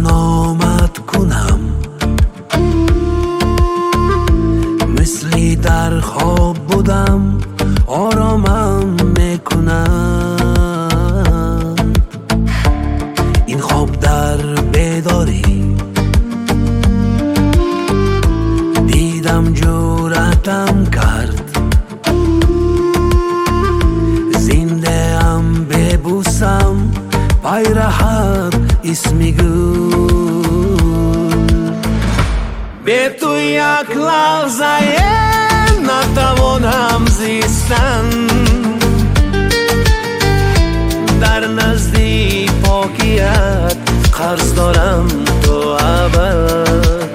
نامت کنم، مثلی در خواب بودم آرامم میکنم. این خواب در بیداری دیدم جرأتم کرد، زنده ام ببوسم پیرهن اسم گل. به تو یک لحظه نتوانم زیستن، در نزدیک پاکیت قرض دارم تا ابد.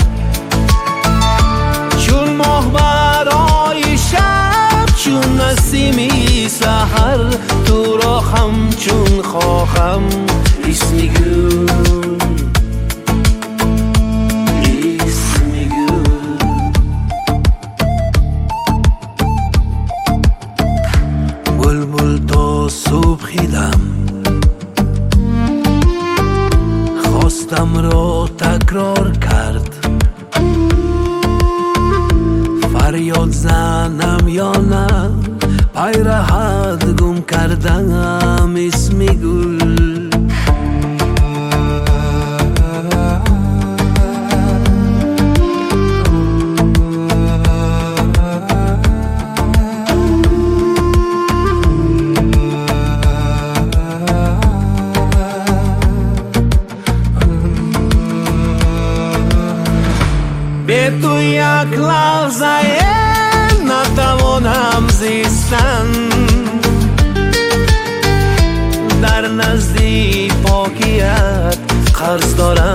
چون ماه برای شب، چون نسیمی سحر، تو را همچون خواهم اسم گل. بلبل تا صبحیدم، خواستم را تکرار کرد، فریاد زنم یا نه، پیرهن گم کردم اسم گل. به تو یک لحظه نتوانم زیستن، در نزدیک پاکیت قرض دارم